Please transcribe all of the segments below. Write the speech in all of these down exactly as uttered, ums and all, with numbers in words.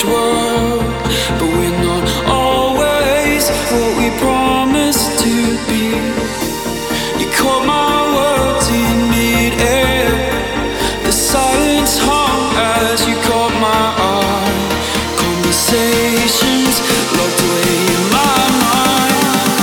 perfect world, but we're not always what we promised to be. You caught my words in mid-air. The silence hung as you caught my eye. Conversations locked away in my mind.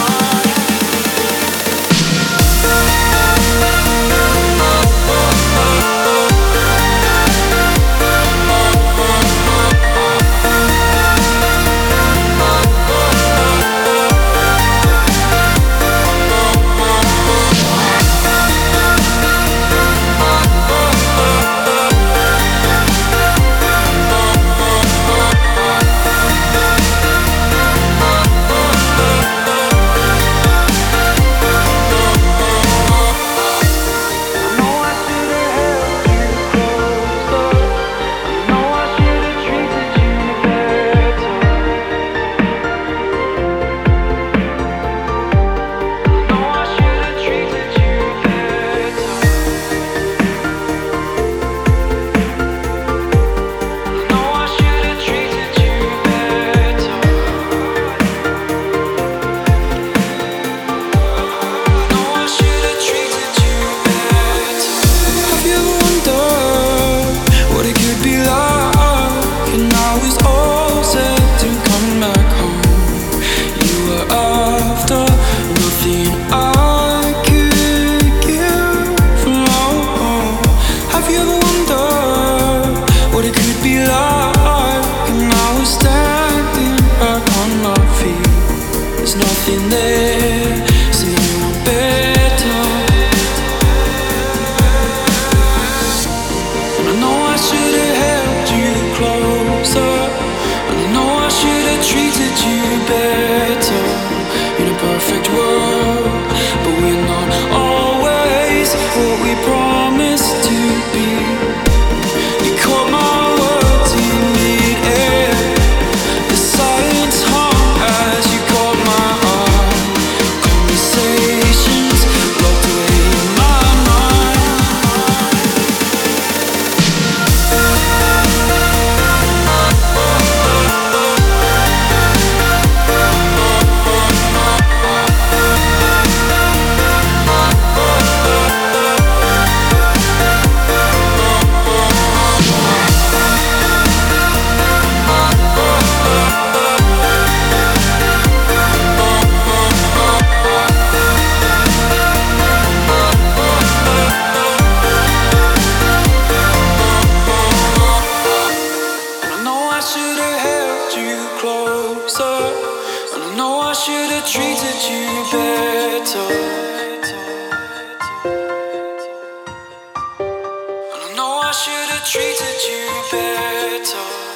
Nothing there, so you want better. And I know I should have held you closer, and I know I should have treated you better. In a perfect world, but we're not always what we promised to be. You caught my words in mid-air. The silence hung as you caught my eye. Conversations locked away in my mind. And I know I should have treated you better. And I know I should have treated you better.